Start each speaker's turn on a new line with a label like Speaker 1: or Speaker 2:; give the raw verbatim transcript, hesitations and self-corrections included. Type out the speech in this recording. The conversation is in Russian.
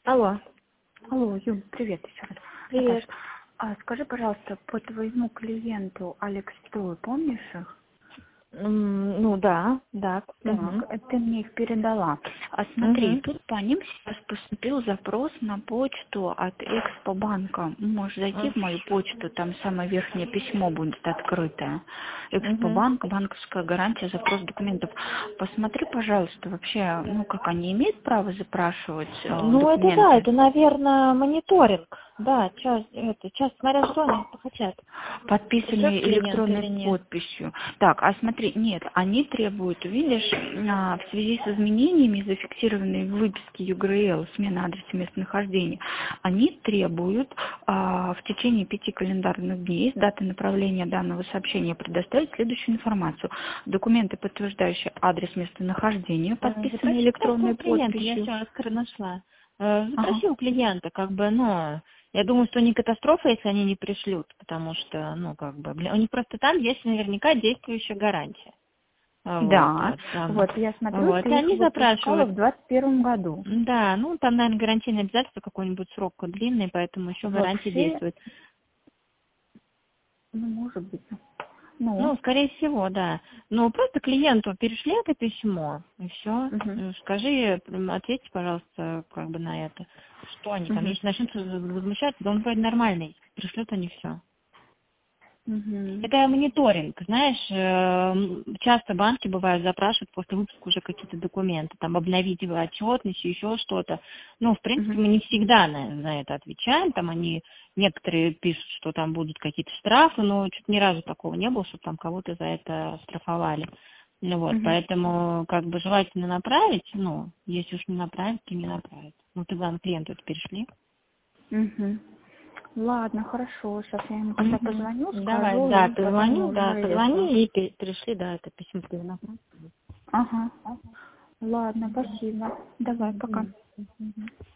Speaker 1: Алло.
Speaker 2: Алло, Юль, привет еще раз.
Speaker 1: Привет.
Speaker 2: Наташа, а скажи, пожалуйста, по твоему клиенту Алекспру, помнишь их?
Speaker 1: М, Ну да, да.
Speaker 2: Так,
Speaker 1: Мгм.
Speaker 2: э, ты мне их передала. А смотри,
Speaker 1: Мгм.
Speaker 2: тут по ним сейчас поступил запрос на почту от Экспобанка. Можешь зайти
Speaker 1: М,
Speaker 2: в мою почту, там самое верхнее письмо будет открытое.
Speaker 1: мгм.
Speaker 2: Экспобанк, банковская гарантия, запрос документов. Посмотри, пожалуйста, вообще, ну как они имеют право запрашивать э,
Speaker 1: Ну это да,
Speaker 2: документы?
Speaker 1: это, наверное, мониторинг. Да, сейчас, это, сейчас смотря что они хотят. Пришлет
Speaker 2: Подписанные
Speaker 1: клиент
Speaker 2: электронной
Speaker 1: или нет?
Speaker 2: подписью. Так, а смотри, нет, они требуют, видишь, а, в связи с изменениями, зафиксированными в выписке ю гэ эр эл, смена адреса местонахождения, они требуют а, в течение пяти календарных дней с даты направления данного сообщения предоставить следующую информацию. Документы, подтверждающие адрес местонахождения,
Speaker 1: Э,
Speaker 2: подписанные
Speaker 1: Запроси справку у
Speaker 2: электронной
Speaker 1: клиента, я
Speaker 2: подписью.
Speaker 1: все откры нашла. Э,
Speaker 2: Ага.
Speaker 1: Запроси у клиента, как бы, ну, я думаю, что не катастрофа, если они не пришлют, потому что, ну, как бы, блин, у них просто там есть наверняка действующая гарантия. А, Вот,
Speaker 2: Да,
Speaker 1: э, там,
Speaker 2: вот я смотрю,
Speaker 1: вот, и
Speaker 2: ты их
Speaker 1: они
Speaker 2: выпускала
Speaker 1: запрашивают.
Speaker 2: в двадцать первом году.
Speaker 1: Да, ну там, наверное, гарантийное обязательство какой-нибудь срок длинный, поэтому еще гарантия
Speaker 2: Вообще,
Speaker 1: действует.
Speaker 2: ну, может быть. Ну,
Speaker 1: Ну, скорее всего, да. Но просто клиенту перешли это письмо, и все.
Speaker 2: угу,
Speaker 1: Скажи, м, ответьте, пожалуйста, как бы на это. Что они там,
Speaker 2: угу,
Speaker 1: если начнут возмущаться, да он вроде нормальный, пришлют они все.
Speaker 2: угу,
Speaker 1: Это мониторинг, знаешь, э, часто банки бывают запрашивают после выпуска уже какие-то документы, там обновить отчетность, еще что-то. Ну, в принципе,
Speaker 2: угу,
Speaker 1: мы не всегда на, на это отвечаем, там они, некоторые пишут, что там будут какие-то штрафы, но чуть ни разу такого не было, чтобы там кого-то за это штрафовали. Ну вот,
Speaker 2: угу,
Speaker 1: поэтому как бы желательно направить, ну, если уж не направить, то не направить. Ну, ты главное клиенту это перешли.
Speaker 2: угу. Ладно, хорошо. Сейчас я ему когда
Speaker 1: Мгм.
Speaker 2: позвоню,
Speaker 1: Давай,
Speaker 2: скажу,
Speaker 1: да,
Speaker 2: и потом
Speaker 1: позвони,
Speaker 2: уже
Speaker 1: да,
Speaker 2: это.
Speaker 1: позвони и пе- перешли, да, это письмо тебе на
Speaker 2: Ага. Ладно, спасибо. Давай, пока.
Speaker 1: Мгм. Мгм.